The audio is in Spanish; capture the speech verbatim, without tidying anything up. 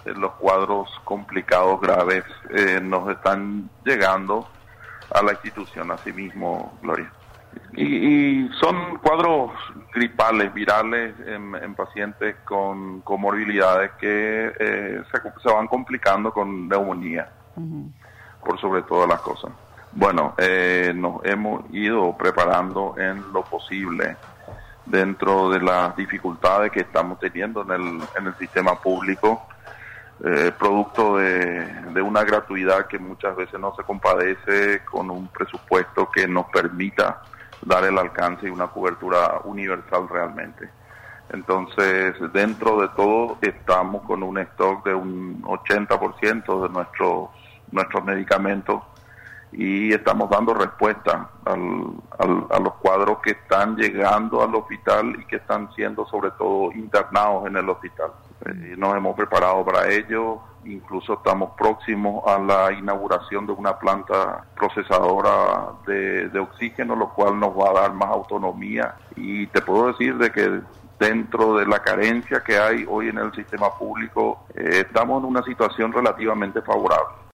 eh, los cuadros complicados, graves, eh, nos están llegando a la institución asimismo, Gloria. Y, y son cuadros gripales, virales en, en pacientes con comorbilidades que eh, se, se van complicando con neumonía, uh-huh. por sobre todas las cosas. Bueno, eh, nos hemos ido preparando en lo posible dentro de las dificultades que estamos teniendo en el, en el sistema público, eh, producto de, de una gratuidad que muchas veces no se compadece con un presupuesto que nos permita dar el alcance y una cobertura universal realmente. Entonces, dentro de todo, estamos con un stock de un ochenta por ciento de nuestros, nuestros medicamentos y estamos dando respuesta al, al, a los cuadros que están llegando al hospital y que están siendo sobre todo internados en el hospital. Eh, nos hemos preparado para ello, incluso estamos próximos a la inauguración de una planta procesadora de, de oxígeno, lo cual nos va a dar más autonomía, y te puedo decir de que dentro de la carencia que hay hoy en el sistema público, eh, estamos en una situación relativamente favorable.